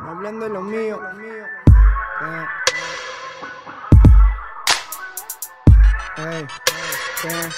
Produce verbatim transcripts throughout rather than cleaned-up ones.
No hablen de lo mío. Eh. Hey. Eh.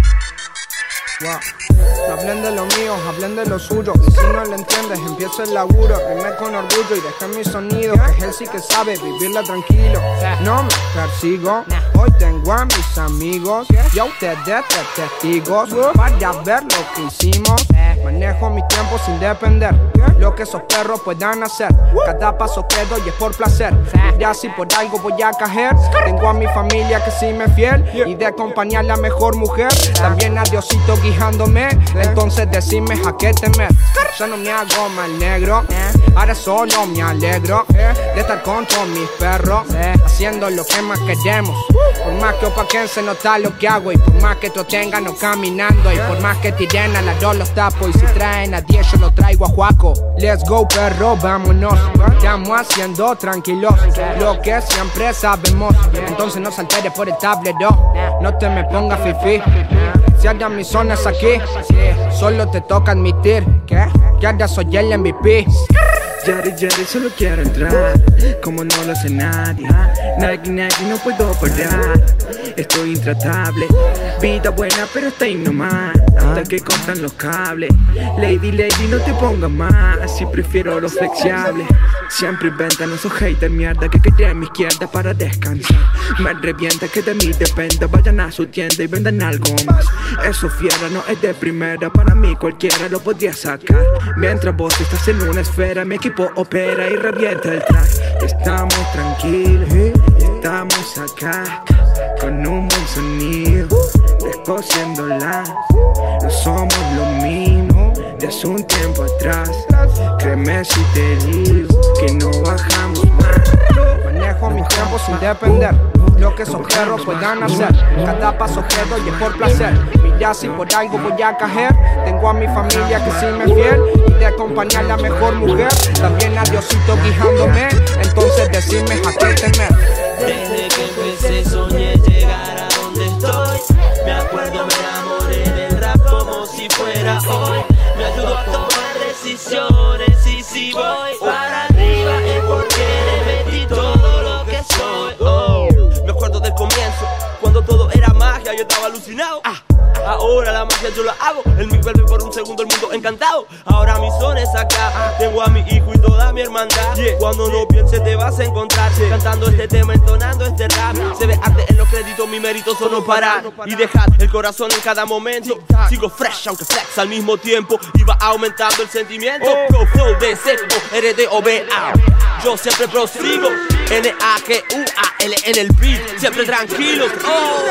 Wow. No hablen de lo mío, hablen de lo suyo. Y si no lo entiendes, empieza el laburo. Rime con orgullo y dejé mi sonido, que es él sí que sabe vivirla tranquilo. No me persigo, hoy tengo a mis amigos y a ustedes de testigos para ver lo que hicimos. Manejo mi tiempo sin depender lo que esos perros puedan hacer. Cada paso que doy es por placer. Ya si por algo voy a caer, tengo a mi familia que sí me es fiel y de acompañar la mejor mujer. También a Diosito guiándome. Entonces decime a qué temer. Ya no me hago mal negro, ahora solo me alegro de estar con todos mis perros, haciendo lo que más queremos. Por más que opaquen se nota lo que hago, y por más que te tengan no caminando, y por más que tiren a la dos los tapo, y si traen a diez yo lo traigo a Juaco. Let's go perro, vámonos. Estamos haciendo tranquilos lo que siempre sabemos. Entonces no se altere por el tablero, no te me pongas fifi. Si ahora mi zona es aquí, solo te toca admitir que ahora soy el M V P. Yari Yari solo quiero entrar, como no lo hace nadie. Nike Nike no puedo parar, estoy intratable. Vida buena pero está ahí nomás, hasta que cortan los cables. Lady Lady no te pongas más, si prefiero lo flexible. Siempre inventan esos haters mierda que querían mi izquierda para descansar. Me revienta que de mí dependa, vayan a su tienda y vendan algo más. Eso fiera no es de primera, para mí cualquiera lo podría sacar. Mientras vos estás en una esfera, mi equipo opera y revienta el track. Estamos tranquilos, estamos acá, con un buen sonido, descosiéndola. No somos lo mismo de hace un tiempo atrás. Créeme si te digo que no bajamos más. Manejo mi tiempo sin depender lo que esos perros puedan hacer. Cada paso que doy es por placer. Mira si por algo voy a caer, tengo a mi familia que sí me es fiel y de acompañar la mejor mujer. También a Diosito guiándome. Entonces decime a qué temer. Desde que empecé soñé llegar a donde estoy. Me acuerdo me enamoré del rap como si fuera hoy. Me ayudó a tomar decisiones y si voy para arriba es porque le metí todo lo que soy. Oh. Me acuerdo del comienzo, cuando todo era magia y yo estaba alucinado. Ah. Ahora la magia yo la hago, el mic vuelve por un segundo, el mundo encantado. Ahora mi son es acá, tengo a mi hijo y toda mi hermandad. Yeah. Cuando no pienses te vas a encontrar, yeah, cantando este tema, entonando este rap. Se ve arte en los créditos, mi mérito son no parar y dejar el corazón en cada momento. Sigo fresh aunque flex al mismo tiempo y va aumentando el sentimiento. Pro flow D C O R D O B A, yo siempre prosigo. N A G U A L en el beat, siempre tranquilos. Oh.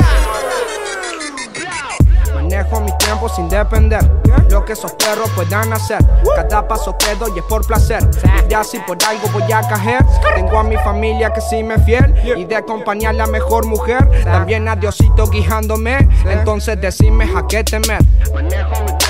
Manejo mi tiempo sin depender lo que esos perros puedan hacer. Cada paso que doy es por placer. Ya si por algo voy a caer, tengo a mi familia que sí me es fiel y de acompañar la mejor mujer. También a Diosito guiándome. Entonces decime a qué temer. Manejo mi tiempo